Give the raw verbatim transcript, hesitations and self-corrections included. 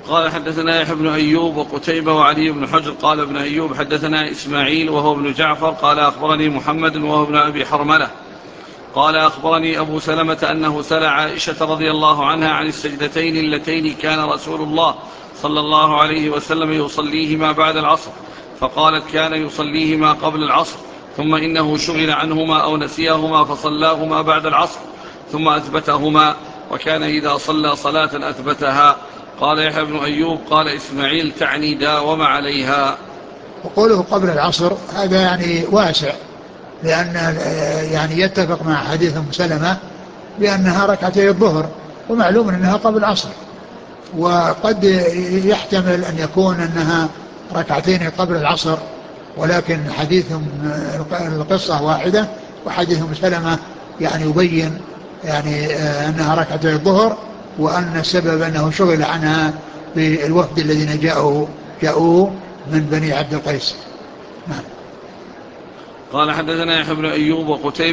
قال حدثنا يحيى بن أيوب وقتيبة وعلي بن حجر قال ابن أيوب حدثنا إسماعيل وهو ابن جعفر قال أخبرني محمد وهو ابن أبي حرملة قال أخبرني أبو سلمة أنه سأل عائشة رضي الله عنها عن السجدتين اللتين كان رسول الله صلى الله عليه وسلم يصليهما بعد العصر، فقالت كان يصليهما قبل العصر ثم إنه شغل عنهما أو نسيهما فصلاهما بعد العصر ثم أثبتهما، وكان إذا صلى صلاة أثبتها. قال يحيى بن أيوب قال إسماعيل تعني داوم عليها. وقوله قبل العصر هذا يعني واسع، لأن يعني يتفق مع حديث أم سلمة بأنها ركعتي الظهر، ومعلوم أنها قبل العصر، وقد يحتمل أن يكون أنها ركعتين قبل العصر، ولكن حديث القصة واحدة، وحديث أم سلمة يعني يبين يعني أنها ركعتي الظهر، وأن السبب أنه شغل عنها بالوفد الذين جاءوا جاءوا من بني عبد القيس. نعم. قال حدثنا يحيى بن أيوب وقتيبة